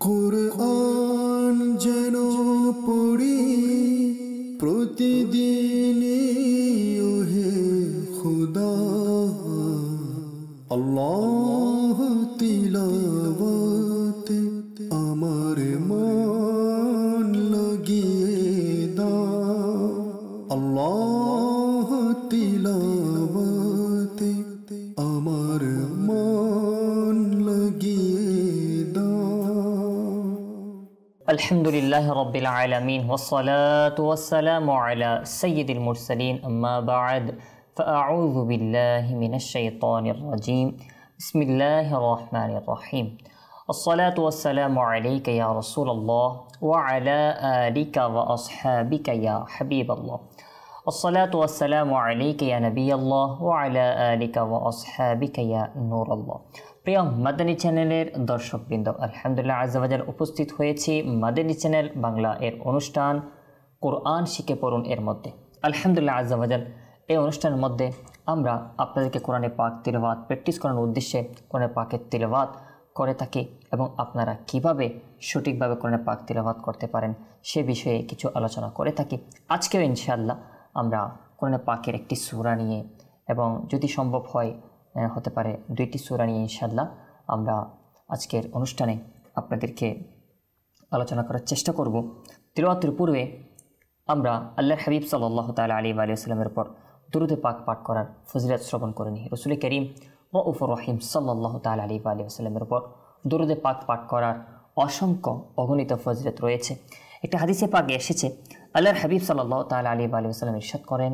কুরআন যেন পড়ি প্রতিদিন ওহে খুদা, আল্লাহ তিলাওয়াতে আমার মন লাগিয়ে দাও, আল্লাহ তিলাওয়াতে আমার মন লাগিয়ে দাও। আলহামদুলিল্লাহ রাব্বিল আলামিন ওয়াসসালাতু ওয়াসসালামু আলা সাইয়্যিদিল মুরসালিন আম্মা বা'দ ফাআউযু বিল্লাহি মিনাশ শাইতানির রাজীম বিসমিল্লাহির রহমানির রহিম আসসালাতু ওয়াসসালামু আলাইকা ইয়া রাসূলুল্লাহ ওয়া আলা আলিকা ওয়া আসহাবিকা ইয়া হাবিবাল্লাহ আসসালাতু ওয়াসসালামু আলাইকা ইয়া নবিয়াল্লাহ ওয়া আলা আলিকা ওয়া আসহাবিকা ইয়া নূরাল্লাহ। প্রিয় মাদানী চ্যানেলের দর্শকবৃন্দ, আলহামদুলিল্লাহ আযজা ওয়া জাল উপস্থিত হয়েছি মাদানী চ্যানেল বাংলা এর অনুষ্ঠান কোরআন শিখে পড়ুন এর মধ্যে। আলহামদুলিল্লাহ আযজা ওয়া জাল এই অনুষ্ঠানের মধ্যে আমরা আপনাদেরকে কোরআনে পাক তিলাওয়াত প্র্যাকটিস করানোর উদ্দেশ্যে কোরআনে পাকের তিলাওয়াত করে থাকি এবং আপনারা কিভাবে সঠিকভাবে কোরআনে পাক তিলাওয়াত করতে পারেন সে বিষয়ে কিছু আলোচনা করে থাকি। আজকেও ইনশাআল্লাহ আমরা কোরআনে পাকের একটি সূরা নিয়ে এবং যদি সম্ভব হয় হতে পারে দুইটি সূরা নিয়ে ইনশাআল্লাহ আমরা আজকের অনুষ্ঠানে আপনাদেরকে আলোচনা করার চেষ্টা করব। তিলাওয়াতের পূর্বে আমরা আল্লাহর হাবিব সাল্লাল্লাহু তাআলা আলাইহি ওয়া সাল্লামের উপর দুরূদে পাক পাঠ করার ফজিলত শ্রবণ করে নিই। রাসূল করিম রাউফুর রহিম সাল্লাল্লাহু তাআলা আলাইহি ওয়া সাল্লামের উপর দুরূদে পাক পাঠ করার অসংখ্য অগণিত ফজিলত রয়েছে। একটা হাদিসে পাকে এসেছে আল্লাহর হাবিব সাল্লাল্লাহু তাআলা আলাইহি ওয়া সাল্লাম ইরশাদ করেন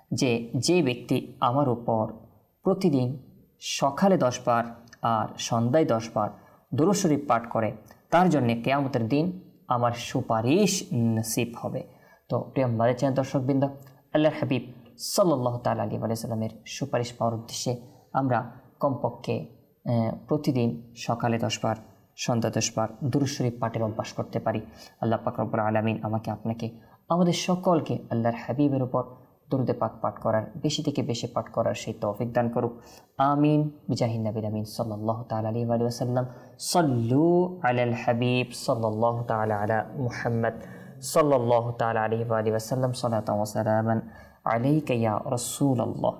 যে ব্যক্তি আমার উপর প্রতিদিন সকালে 10 বার আর সন্ধ্যায় 10 বার দুরূদ শরীফ পাঠ করে তার জন্য কিয়ামতের দিন আমার সুপারিশ নসিব হবে। তো প্রিয় মাদানী চ্যানেল দর্শকবৃন্দ, আল্লাহর হাবিব সাল্লাল্লাহু তাআলা আলাইহি ওয়া সাল্লামের সুপারিশ পাওয়ার উদ্দেশ্যে আমরা কমপক্ষে প্রতিদিন সকালে 10 বার সন্ধ্যা 10 বার দুরূদ শরীফ পাঠের অভ্যাস করতে পারি। আল্লাহ পাক রব্বুল আলামিন আমাকে আপনাকে আমাদের সকলকে আল্লাহর হাবিবের উপর দুরূদে পাক পাঠ করার বেশি থেকে বেশি পাঠ করার সেই তৌফিক দান করুক, আমিন বিজাহিন নবী আমিন সাল্লাল্লাহু তাআলা আলাইহি ওয়া সাল্লাম। সাল্লু আলাল হাবিব সাল্লাল্লাহু তাআলা আলা মুহাম্মদ সাল্লাল্লাহু তাআলা আলাইহি ওয়া সাল্লাম সালাতান ওয়া সালামান আলাইকা ইয়া রাসূলুল্লাহ।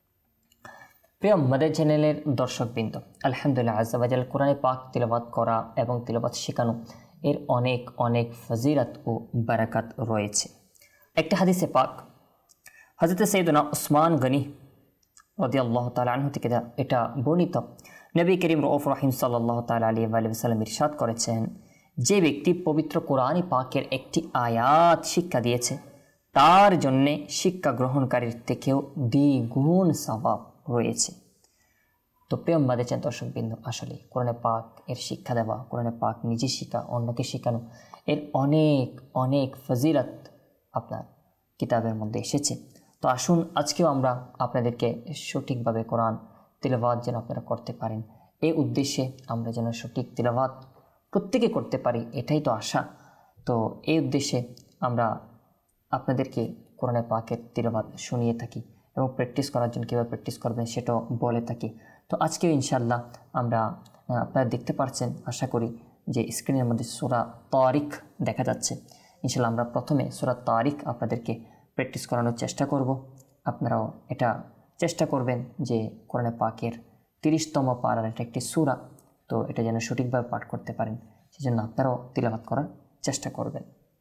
প্রিয় মাদানী চ্যানেলের দর্শকবৃন্দ, আলহামদুলিল্লাহ আযজা ওয়া জাল কোরআনে পাক তিলাওয়াত করা এবং তিলাওয়াত শেখানো এর অনেক অনেক ফজিলত ও বারাকাত রয়েছে। একটা হাদিসে পাক হযরত সাইয়েদনা উসমান গনি রাদিয়াল্লাহু তাআলা আনহু থেকে এটা বর্ণিত, নবী করিম রাউফুর রহিম সাল্লাল্লাহু তাআলা আলাইহি ওয়া সাল্লাম ইরশাদ করেছেন, যে ব্যক্তি পবিত্র কোরআনে পাকের একটি আয়াত শিক্ষা দিয়েছে তার জন্যে শিক্ষা গ্রহণকারীর থেকেও দ্বিগুণ সওয়াব রয়েছে। তো প্রিয় মাদানী চ্যানেল দর্শকবৃন্দ, আসলে কোরআনে পাক এর শিক্ষা দেওয়া, কোরআনে পাক নিজে শিখা অন্যকে শেখানো এর অনেক অনেক ফজিলত আপনার কিতাবের মধ্যে এসেছে। তো আসুন আজকেও আমরা আপনাদেরকে সঠিকভাবে কোরআন তিলাওয়াত যেন আপনারা করতে পারেন এই উদ্দেশ্যে আমরা যেন সঠিক তিলাওয়াত প্রত্যেকে করতে পারি, এটাই তো আশা। তো এই উদ্দেশ্যে আমরা আপনাদেরকে কোরআনে পাকের তিলাওয়াত শুনিয়ে থাকি এবং প্র্যাকটিস করার জন্য কীভাবে প্র্যাকটিস করবেন সেটাও বলে থাকি। তো আজকেও ইনশাআল্লাহ আমরা আপনারা দেখতে পাচ্ছেন, আশা করি যে স্ক্রিনের মধ্যে সূরা তারিক দেখা যাচ্ছে। ইনশাআল্লাহ আমরা প্রথমে সূরা তারিক আপনাদেরকে প্র্যাকটিস করানোর চেষ্টা করব। আপনারাও এটা চেষ্টা করবেন যে কোরআনে পাকের 30তম পারার এটা একটি সূরা, তো এটা যেন সঠিকভাবে পাঠ করতে পারেন সেজন্য আপনারাও তিলাওয়াত করার চেষ্টা করবেন।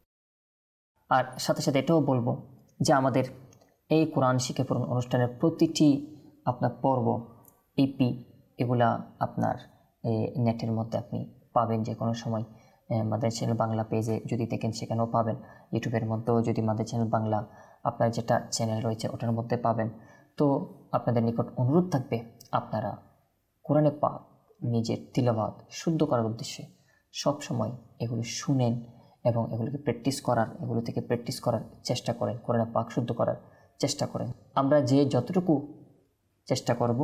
আর সাথে সাথে এটাও বলবো যে আমাদের এই কোরআন শিখে পড়ুন অনুষ্ঠানের প্রতিটি আপনার পর্ব ইপি এগুলা আপনার নেটের মধ্যে আপনি পাবেন যে কোনো সময়। মাদানী চ্যানেল বাংলা পেজে যদি দেখেন সেখানেও পাবেন, ইউটিউবের মধ্যেও যদি মাদানী চ্যানেল বাংলা আপনার যেটা চ্যানেল রয়েছে ওটার মধ্যে পাবেন। তো আপনাদের নিকট অনুরোধ থাকবে আপনারা কোরআনে পাক নিজের তিলাওয়াত শুদ্ধ করার উদ্দেশ্যে সব সময় এগুলি শুনেন এবং এগুলিকে প্র্যাকটিস করার, এগুলো থেকে প্র্যাকটিস করার চেষ্টা করেন, কোরআনে পাক শুদ্ধ করার চেষ্টা করেন। আমরা যে যতটুকু চেষ্টা করব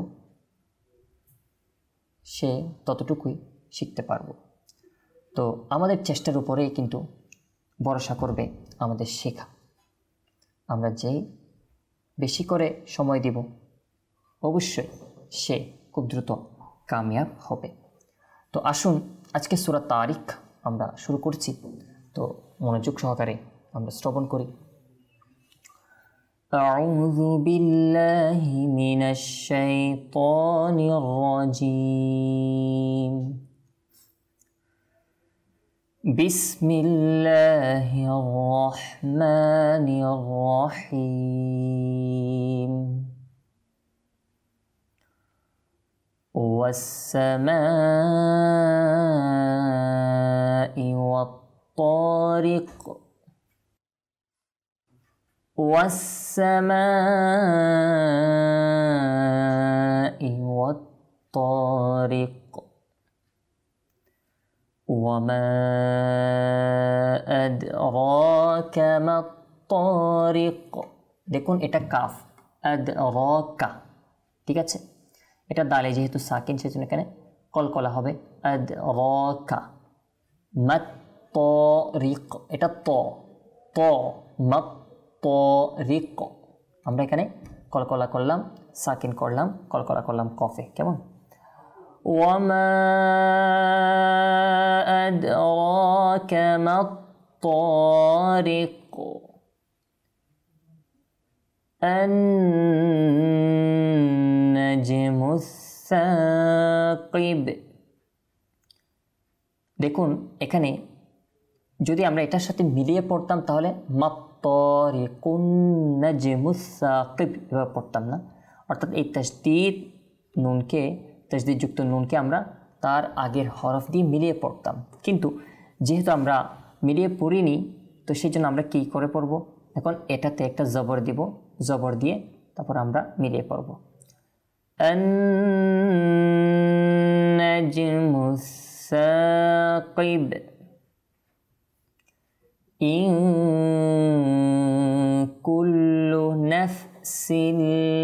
সে ততটুকুই শিখতে পারব। তো আমাদের চেষ্টার উপরেই কিন্তু ভরসা করবে আমাদের শেখা। আমরা যেই বেশি করে সময় দিব অবশ্যই সে খুব দ্রুত কামিয়াব হবে। তো আসুন আজকে সূরা তারিক আমরা শুরু করছি। তো মনোযোগ সহকারে আমরা শ্রবণ করি। আউযু বিল্লাহি মিনাশ শাইতানির রাজীম। বিসমিল্লাহির রহমানির রহিম। والسماء والطارق والسماء والطارق وما أدراك ما الطارق। দেখুন এটা কাফ, আদরাকা, ঠিক আছে। এটা দালে যেহেতু সাকিন সেজন্য এখানে কলকলা হবে আদরাকা। মাত্তারিক, এটা ত ত মাত্তারিক। আমরা এখানে কলকলা করলাম, সাকিন করলাম, কলকলা করলাম কফে, কেমন? ওয়ামা আদরাকা মাত্তারিক আন-নাজমুস সাকিব। দেখুন এখানে যদি আমরা এটার সাথে মিলিয়ে পড়তাম তাহলে মাত্তারিকুন নাজমুস সাকিব এভাবে পড়তাম না, অর্থাৎ এই তাসদীদ নুনকে, তাসদীদ যুক্ত নুনকে আমরা তার আগের হরফ দিয়ে মিলিয়ে পড়তাম। কিন্তু যেহেতু আমরা মিলিয়ে পড়িনি, তো সেই জন্য আমরা কী করে পড়ব? এখন এটাতে একটা জবর দিব, জবর দিয়ে তারপর আমরা মিলিয়ে পড়ব। আন-নাজমুস সাকিব ইন কুল্লু নাফসিন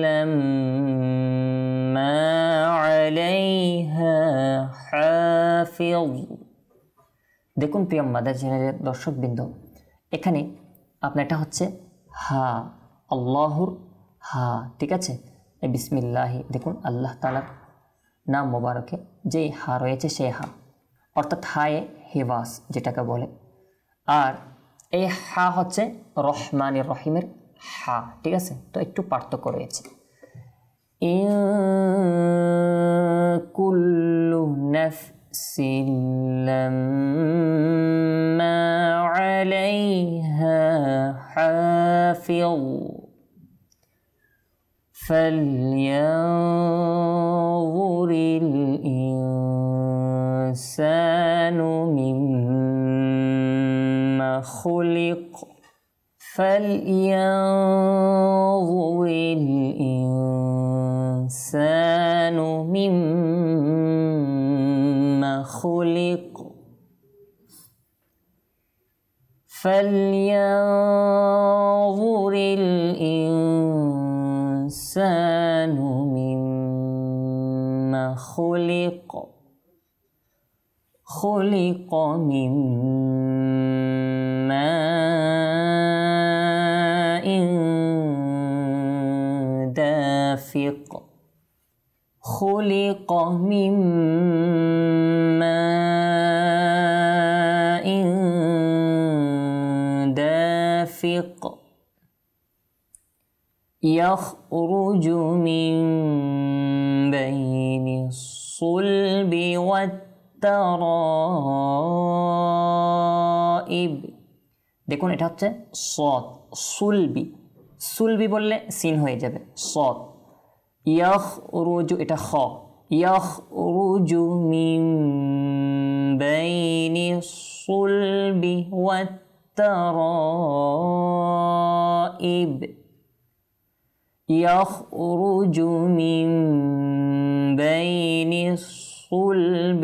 লাম্মা আলাইহা হাফিজ। দেখুন প্রিয় মাদার চ্যানেলের দর্শকবৃন্দ, এখানে আপনার এটা হচ্ছে হা, আল্লাহুর হা, ঠিক আছে। এই বিসমিল্লাহি, দেখুন আল্লাহ তাআলার নাম মোবারকে যে হা রয়েছে সে হা, অর্থাৎ হায়ে হেওয়াস যেটাকে বলে। আর এই হা হচ্ছে রহমানির রহিমের হা, ঠিক আছে। তো একটু পার্থক্য রয়েছে। ইন কুল্লু নাফসিন লাম্মা আলাইহা হাফিজ فلينظر الإنسان مما خلق فلينظر الإنسان مما خلق فلينظر الإنسان مما خلق خلق من ماء دافق خلق من ماء دافق يخرج من بين الصلب والترائب। দেখুন এটা হচ্ছে সদ, সুলবি, সুলবি বললে সিন হয়ে যাবে, সদ। ইয়াখরুজু, এটা খ, ইয়াখরুজু মিন বাইনি সুলবি ওয়াত-তারাইব يخرج من بين الصلب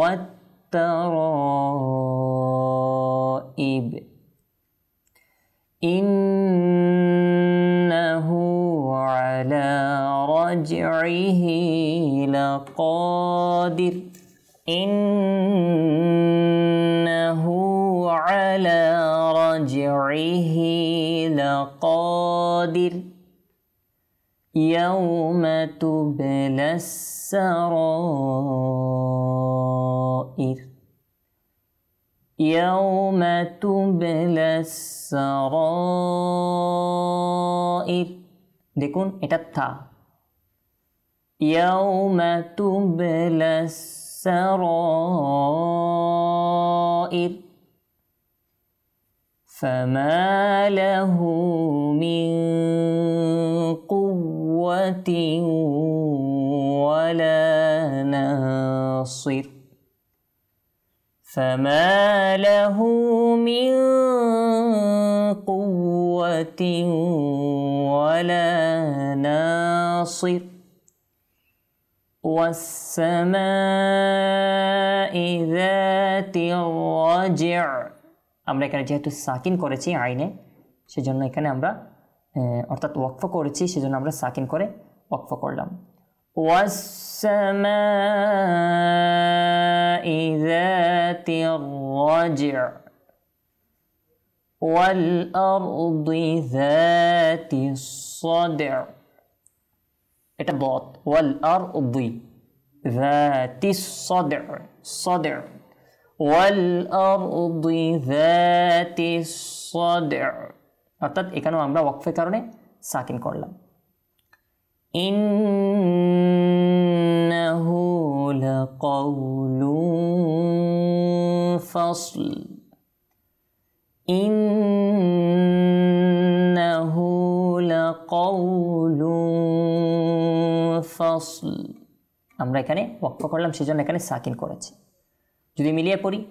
والترائب إنه على رجعه لقادر إنه على رجعه لقادر يوم تبلى السرائر يوم تبلى السرائر দেখুন এটা থা يوم تبلى السرائر فما له من قوة ولا ناصر فما له من قوة ولا ناصر والسماء ذات الرجع আমরা এখানে যেহেতু সাকিন করেছি আইনে সেজন্য এখানে আমরা অর্থাৎ ওয়াকফ করেছি সেজন্য আমরা সাকিন করে ওয়াকফ করলাম والسماء ذات الرجع والأرض ذات الصدع এটা বত والأرض ذات الصدع صدع والأرض ذات الصدع অর্থাৎ এখানেও আমরা ওয়াকফের কারণে সাকিন করলাম إنه لقول فصل إنه لقول فصل আমরা এখানে ওয়াকফ করলাম সেজন্য এখানে সাকিন করেছি যদি মিলিয়ে পড়ি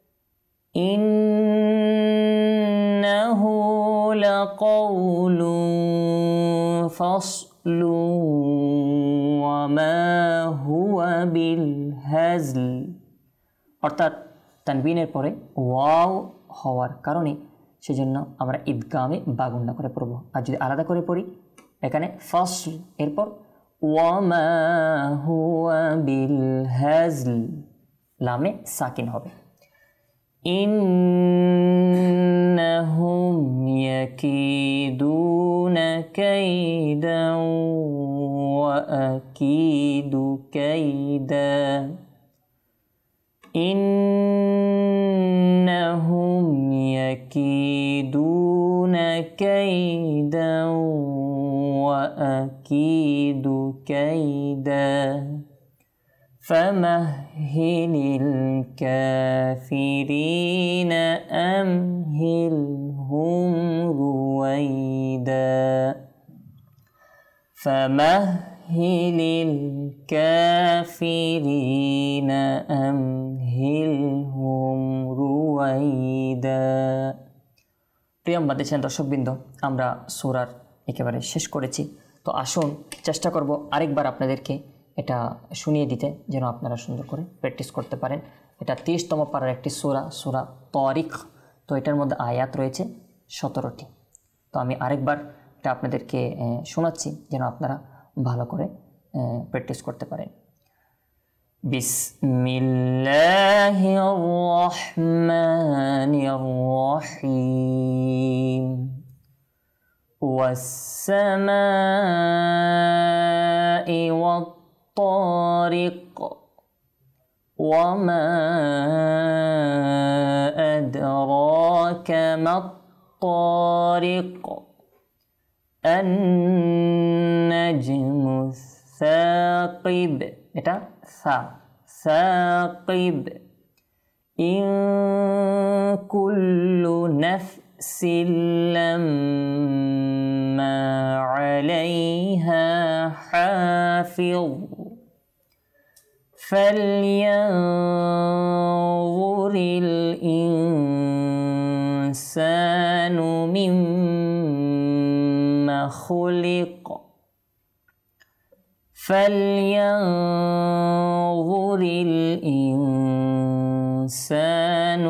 ইন্নাহু লাকাউলু ফাসলু ওয়া মা হুয়া বিল হাজল অর্থাৎ তানবিনের পরে ওয়াও হওয়ার কারণে সেজন্য আমরা ইদগামে বাগুন্না করে পড়ব আর যদি আলাদা করে পড়ি এখানে ফাসল এরপর ওয়া মা হুয়া বিল হাজল লামে সাকিন হবে ইন্নাহুম ইয়াকিদুনা কাইদান ওয়া আকিদু কাইদা ইন্নাহুম ইয়াকিদুনা কাইদান ওয়া আকিদু কাইদা فمهل الكافرين أمهلهم رويدا فمهل الكافرين أمهلهم رويدا প্রিয় বাদেশের দর্শকবৃন্দ আমরা সূরার একেবারে শেষ করেছি তো আসুন চেষ্টা করব আরেকবার আপনাদেরকে এটা শুনিয়ে দিতে যেন আপনারা সুন্দর করে প্র্যাকটিস করতে পারেন এটা 30তম পারার একটি সূরা তারিক তো এটার মধ্যে আয়াত রয়েছে 17টি তো আমি আরেকবার এটা আপনাদেরকে শোনাচ্ছি যেন আপনারা ভালো করে প্র্যাকটিস করতে পারেন বিসমিল্লাহির রহমানির রহিম ওয়াস-সামাই والطارق وما أدراك ما الطارق النجم الثاقب এটা ثاقب إن كل نفس لما عليها حافظ فلينظر الإنسان مما خلق فلينظر الإنسان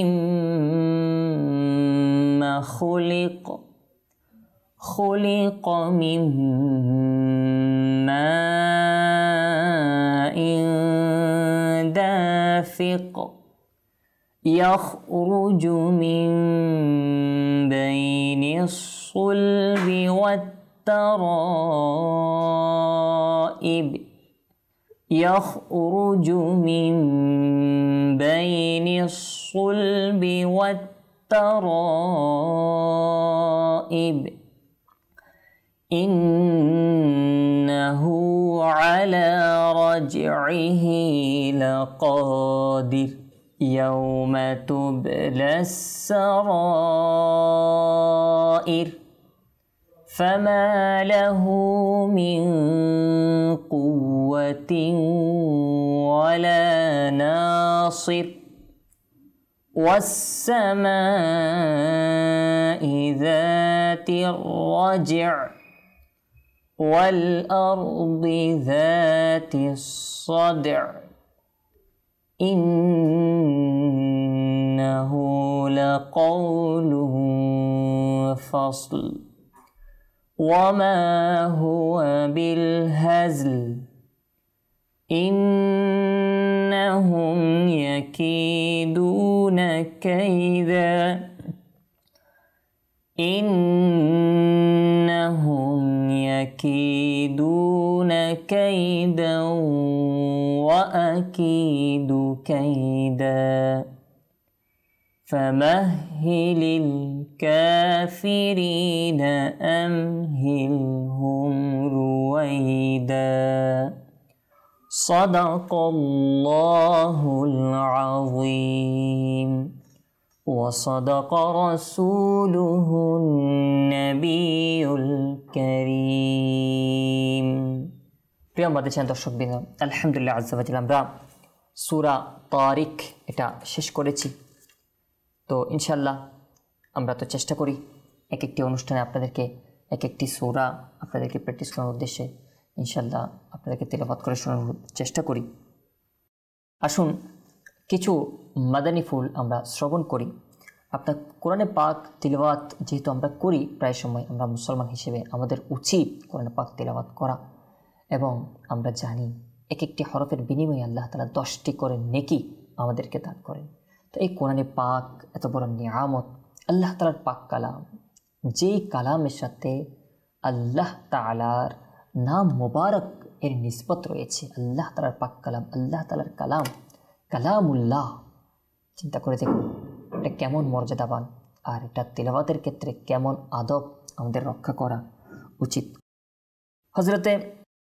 مما خلق خلق من ماء دافق يخرج من بين الصلب والترائب يخرج من بين الصلب والترائب إنه على رجعه لقادر يوم تبلى السرائر فما له من قوة ولا ناصر والسماء ذات الرجع والأرض ذات الصدع إنه لقول فصل وما هو بالهزل إنهم يكيدون كيدا إنهم يكيدون كيدا وأكيد كيدا فمهل الكافرين أمهلهم رويدا صدق الله العظيم وصدق رسوله النبي الكريم প্রিয় আমাদের চ্যানেল দর্শকবৃন্দ আলহামদুলিল্লাহ আজ্জা ওয়া জাল্লা আমরা সূরা তারিক এটা শেষ করেছি। তো ইনশাআল্লাহ আমরা তো চেষ্টা করি এক একটি অনুষ্ঠানে আপনাদেরকে এক একটি সূরা আপনাদেরকে প্র্যাকটিস করার উদ্দেশ্যে ইনশাআল্লাহ আপনাদেরকে তেলাওয়াত করে শোনানোর চেষ্টা করি। আসুন কিছু মাদানী ফুল আমরা শ্রবণ করি। আপনার কোরআনে পাক তিলাওয়াত যেহেতু আমরা করি প্রায় সময়, আমরা মুসলমান হিসেবে আমাদের উচিত কোরআনে পাক তিলাওয়াত করা, এবং আমরা জানি এক একটি হরফের বিনিময়ে আল্লাহ তাআলা 10টি করে নেকি আমাদেরকে দান করেন। তো এই কোরআনে পাক এত বড় নিয়ামত, আল্লাহ তাআলার পাক কালাম, যেই কালামের সাথে আল্লাহ তাআলার নাম মুবারক এর নিসবত রয়েছে। আল্লাহ তাআলার পাক কালাম, আল্লাহ তাআলার কালাম, কালামুল্লাহ। চিন্তা করে দেখুন এটা কেমন মর্যাদাবান, আর এটা তিলাওয়াতের ক্ষেত্রে কেমন আদব আমাদের রক্ষা করা উচিত। হযরতে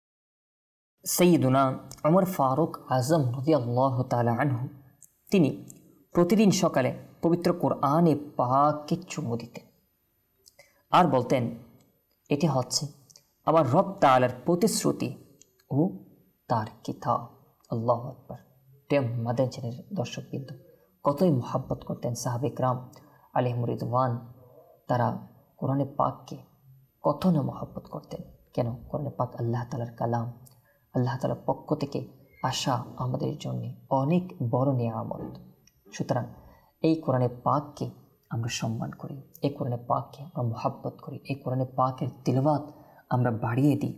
সৈয়দুনা ওমর ফারুক আজম রাদিয়াল্লাহু তাআলা আনহু তিনি প্রতিদিন সকালে পবিত্র কোরআনে পাকে চুমু দিতেন আর বলতেন এটি হচ্ছে আমার রব তাআলার প্রতিশ্রুতি ও তার কিতাব। আল্লাহু আকবার। প্রিয় মাদানী চ্যানেলের দর্শকবৃন্দ, কতই মহাব্বত করতেন সাহাবে کرام আলাইহিমুর রিদওয়ান। তারা কোরআনে পাককে কত না মহাব্বত করতেন। কেন? কোরআনে পাক আল্লাহ তাআলার কালাম, আল্লাহ তাআলার পক্ষ থেকে আসা আমাদের জন্য অনেক বড় নিয়ামত। সুতরাং এই কোরআনে পাককে আমরা সম্মান করি, এই কোরআনে পাককে আমরা মহাব্বত করি, এই কোরআনে পাকের তিলাওয়াত আমরা বাড়িয়ে দিই।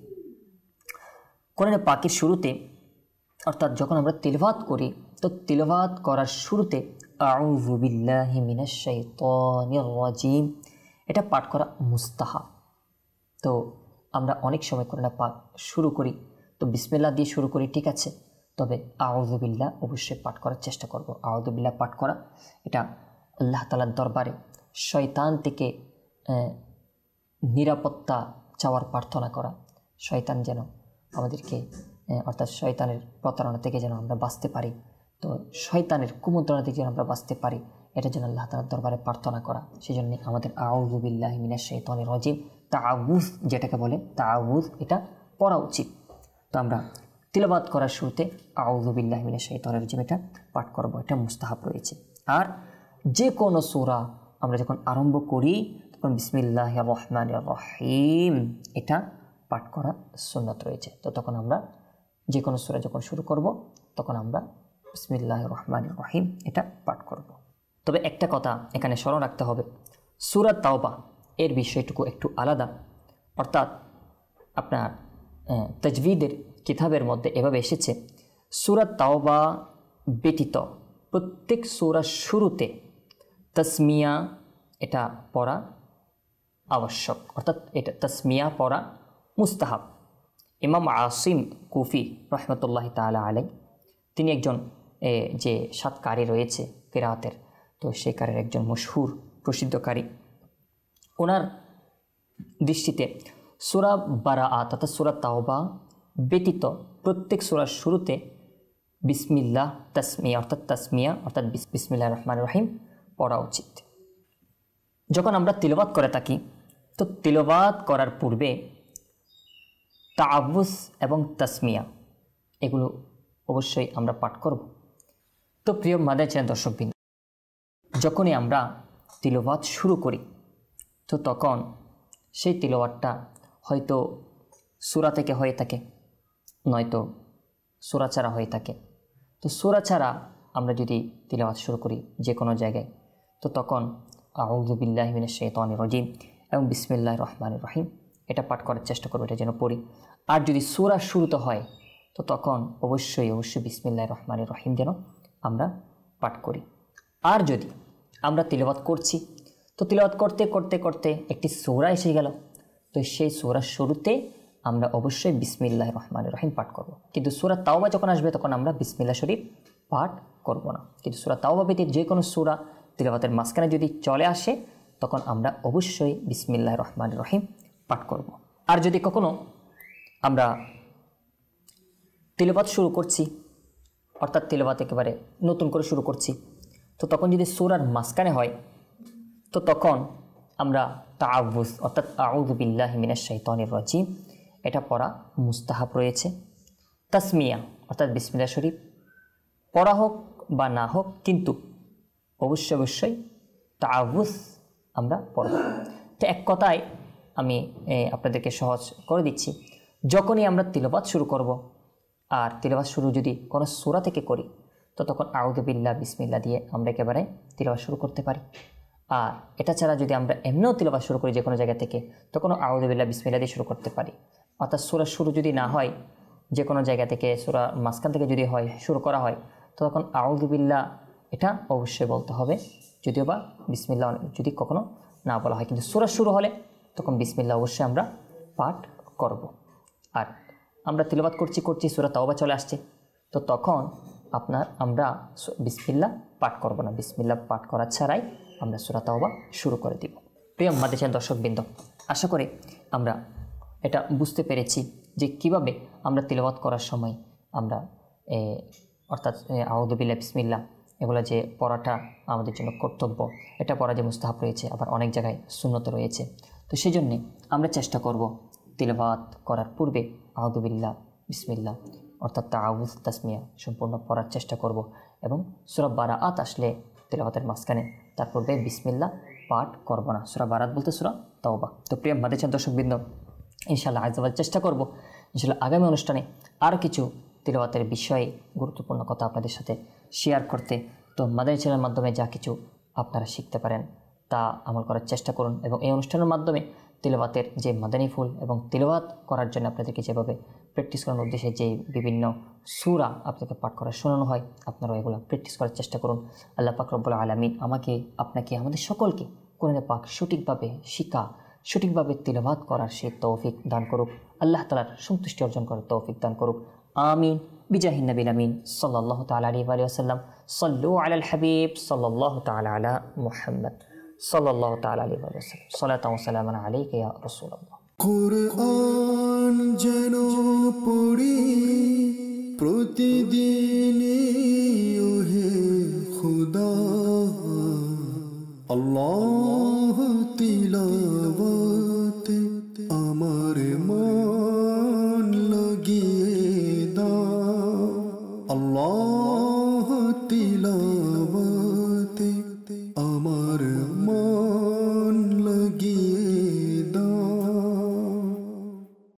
কোরআনে পাকের শুরুতে অর্থাৎ যখন আমরা তিলাওয়াত করি তো তিলাওয়াত করার শুরুতে আউযু বিল্লাহি মিনাশ শাইতানির রাজিম এটা পাঠ করা মুস্তাহাব। তো আমরা অনেক সময় কোরআনে পাক শুরু করি তো বিসমিল্লাহ দিয়ে শুরু করি, ঠিক আছে, তবে আউযু বিল্লাহ অবশ্যই পাঠ করার চেষ্টা করব। আউযু বিল্লাহ পাঠ করা এটা আল্লাহ তাআলার দরবারে শয়তান থেকে নিরাপত্তা চাওয়ার প্রার্থনা করা, শয়তান যেন আমাদেরকে অর্থাৎ শয়তানের প্রতারণা থেকে যেন আমরা বাঁচতে পারি, তো শয়তানের কুমন্ত্রণা থেকে যেন আমরা বাঁচতে পারি, এটা যেন আল্লাহ তাআলার দরবারে প্রার্থনা করা। সেই জন্য আমাদের আউযু বিল্লাহি মিনাশ শাইতানির রাজিম তাআউযু যেটাকে বলে তাআউযু এটা পড়া উচিত। তো আমরা তিলাওয়াত করার শুরুতে আউযু বিল্লাহি মিনাশ শাইতানির রাজিম এটা পাঠ করব, এটা মুস্তাহাব রয়েছে। আর যে কোনো সূরা আমরা যখন আরম্ভ করি তখন বিসমিল্লাহির রহমানির রহিম এটা পাঠ করা সুন্নাত রয়েছে। তো তখন আমরা যে কোনো সূরা যখন শুরু করব তখন আমরা বিসমিল্লাহির রহমানির রহিম এটা পাঠ করব। তবে একটা কথা এখানে স্মরণ রাখতে হবে, সূরা তাওবা এর বিষয়টুকু একটু আলাদা। অর্থাৎ আপনার তাজভিদের কিতাবের মধ্যে এভাবে এসেছে, সূরা তাওবা ব্যতীত প্রত্যেক সূরার শুরুতে তাসমিয়া এটা পড়া আবশ্যক, অর্থাৎ এটা তাসমিয়া পড়া মুস্তাহাব। ইমাম আসিম কুফি রহমতুল্লাহ তাআলা আলাই, তিনি একজন যে 7 কারি রয়েছে কিরাতের, তো সেই কারির একজন মশহুর প্রসিদ্ধ কারি। ওনার দৃষ্টিতে সূরা বারাআত অর্থাৎ সূরা তাওবা ব্যতীত প্রত্যেক সূরার শুরুতে বিসমিল্লাহ তাসমিয়া অর্থাৎ বিসমিল্লাহির রহমানির রহিম পড়া উচিত। যখন আমরা তিলাওয়াত করে থাকি, তো তিলাওয়াত করার পূর্বে তাআবুজ এবং তাসমিয়া এগুলো অবশ্যই আমরা পাঠ করব। তো প্রিয় মাদানী চ্যানেল দর্শকবৃন্দ, যখনই আমরা তিলাওয়াত শুরু করি, তো তখন সেই তিলাওয়াতটা হয়তো সূরা থেকে হয়ে থাকে, নয়তো সূরা ছাড়া হয়ে থাকে। তো সূরা ছাড়া আমরা যদি তিলাওয়াত শুরু করি যে কোনো জায়গায়, তো তখন আউযু বিল্লাহি মিনাশ শাইতানির রাজিম এবং বিসমিল্লাহির রহমানির রহিম এটা পাঠ করার চেষ্টা করব, এটা যেন পড়ি। আর যদি সূরা শুরুতে হয়, তো তখন অবশ্যই বিসমিল্লাহির রহমানির রহিম যেন আমরা পাঠ করি। আর যদি আমরা তিলাওয়াত করছি, তো তিলাওয়াত করতে করতে করতে একটি সূরা এসে গেল, তো সেই সূরার শুরুতে আমরা অবশ্যই বিসমিল্লাহির রহমানির রহিম পাঠ করব। কিন্তু সূরা তাওবা যখন আসবে, তখন আমরা বিসমিল্লাহ শরীফ পাঠ করব না। কিন্তু সূরা তাওবা ব্যতীত যে কোনো সূরা তিলাওয়াতের মাঝখানে যদি চলে আসে, তখন আমরা অবশ্যই বিসমিল্লাহির রহমানির রহিম পাঠ করব। আর যদি কখনো আমরা তিলাওয়াত শুরু করছি, অর্থাৎ তিলাওয়াত একেবারে নতুন করে শুরু করছি, তো তখন যদি সূরার মাঝখানে হয়, তো তখন আমরা তাআবুজ অর্থাৎ আউযু বিল্লাহি মিনাশ শাইতানির রাজিম এটা পড়া মুস্তাহাব রয়েছে। তাসমিয়া অর্থাৎ বিসমিল্লাহ শরীফ পড়া হোক বা না হোক, কিন্তু অবশ্যই তাআবুজ আমরা পড়ব। তো এক কথায় আমি আপনাদেরকে সহজ করে দিচ্ছি, যখনই আমরা তিলাওয়াত শুরু করব, আর তিলাওয়াত শুরু যদি কোনো সূরা থেকে করি, তো তখন আউযু বিল্লাহ বিসমিল্লাহ দিয়ে আমরা একেবারে তিলাওয়াত শুরু করতে পারি। আর এটা ছাড়া যদি আমরা এমনিও তিলাওয়াত শুরু করি যে কোনো জায়গা থেকে, তখন আউযু বিল্লাহ বিসমিল্লাহ দিয়ে শুরু করতে পারি। অর্থাৎ সূরা শুরু যদি না হয়, যে কোনো জায়গা থেকে সূরা মাঝখান থেকে যদি হয় শুরু করা হয়, তো তখন আউযু বিল্লাহ এটা অবশ্যই বলতে হবে, যদিও বা বিসমিল্লাহ যদি কখনো না বলা হয়। কিন্তু সূরা শুরু হলে তখন বিসমিল্লাহ অবশ্যই আমরা পাঠ করব। আর আমরা তিলাওয়াত করছি সূরা তাওবা চলে আসছে, তো তখন আমরা বিসমিল্লাহ পাঠ করব না। বিসমিল্লাহ পাঠ করা ছাড়াই আমরা সূরা তাওবা শুরু করে দিব। প্রিয় মাদানী চ্যানেল দর্শকবৃন্দ, আশা করি আমরা এটা বুঝতে পেরেছি যে কিভাবে আমরা তিলাওয়াত করার সময় আমরা অর্থাৎ আউযু বিল্লাহ বিসমিল্লাহ এগুলো যে পড়াটা আমাদের জন্য কর্তব্য, এটা পড়া যে মুস্তাহাব রয়েছে, আবার অনেক জায়গায় সুন্নত রয়েছে। তো সেই জন্যে আমরা চেষ্টা করব তিলাওয়াত করার পূর্বে আউযু বিল্লাহ বিসমিল্লাহ অর্থাৎ তাআবুজ তাসমিয়া সম্পূর্ণ পড়ার চেষ্টা করব। এবং সূরা বারাআত আসলে তিলাওয়াতের মাঝখানে তার পূর্বে বিসমিল্লাহ পাঠ করব না। সূরা বারাআত বলতে সূরা তাওবা। তো প্রিয় মাদানী চ্যানেল দর্শকবৃন্দ, ইনশাআল্লাহ আজ চেষ্টা করব ইনশাআল্লাহ আগামী অনুষ্ঠানে আরও কিছু তিলাওয়াতের বিষয়ে গুরুত্বপূর্ণ কথা আপনাদের সাথে শেয়ার করতে। তো মাদানী চ্যানেলের মাধ্যমে যা কিছু আপনারা শিখতে পারেন তা আমল করার চেষ্টা করুন। এবং এই অনুষ্ঠানের মাধ্যমে তিলাওয়াতের যে মাদানী ফুল এবং তিলাওয়াত করার জন্য আপনাদেরকে যেভাবে প্র্যাকটিস করার উদ্দেশ্যে যে বিভিন্ন সূরা আপনাকে পাঠ করা শোনানো হয়, আপনারাও এগুলো প্র্যাকটিস করার চেষ্টা করুন। আল্লাহ পাক রব্বুল আলামিন আমাকে, আপনাকে, আমাদের সকলকে কোরআনে পাক সঠিকভাবে শিখা, সঠিকভাবে তিলাওয়াত করার সেই তৌফিক দান করুক। আল্লাহ তাআলার সন্তুষ্টি অর্জন করার তৌফিক দান করুক। আমিন বিজাহিন নবিল আমিন সাল্লাল্লাহু তাআলা আলাইহি ওয়া সাল্লাম। সাল্লু আলাল হাবিব সাল্লাল্লাহু তাআলা আলা মুহাম্মদ সাল্লাল্লাহু তাআলা আলাইহি ওয়া সাল্লাম। সালাতাও সালামান আলাইকা ইয়া রাসূলুল্লাহ। কুরআন যেন পড়ি প্রতিদিন ওহে খুদা, আল্লাহ তিলাওয়াতে আমার মন লাগিয়ে দাও, আল্লাহ তিলাওয়াতে